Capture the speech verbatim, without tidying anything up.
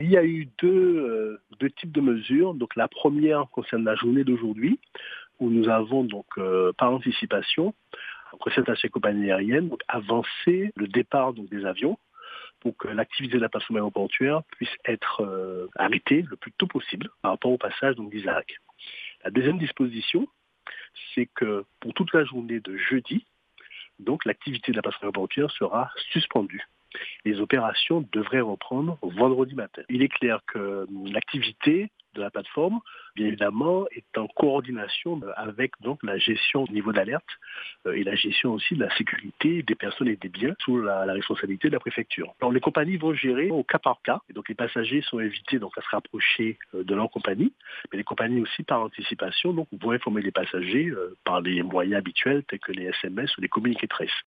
y a eu deux, euh, deux types de mesures. Donc la première concerne la journée d'aujourd'hui, où nous avons donc euh, par anticipation, après cette attaché compagnie aérienne, donc, avancé le départ donc, des avions pour que l'activité de la plateforme aéroportuaire puisse être euh, arrêtée le plus tôt possible par rapport au passage donc, d'Isaac. La deuxième disposition, c'est que pour toute la journée de jeudi, donc l'activité de la plateforme aéroportuaire sera suspendue. Les opérations devraient reprendre vendredi matin. Il est clair que l'activité de la plateforme, bien évidemment, est en coordination avec donc la gestion au niveau d'alerte euh, et la gestion aussi de la sécurité des personnes et des biens sous la, la responsabilité de la préfecture. Alors les compagnies vont gérer au cas par cas, et donc les passagers sont invités donc à se rapprocher euh, de leur compagnie, mais les compagnies aussi par anticipation donc vont informer les passagers euh, par les moyens habituels tels que les S M S ou les communiqués de presse.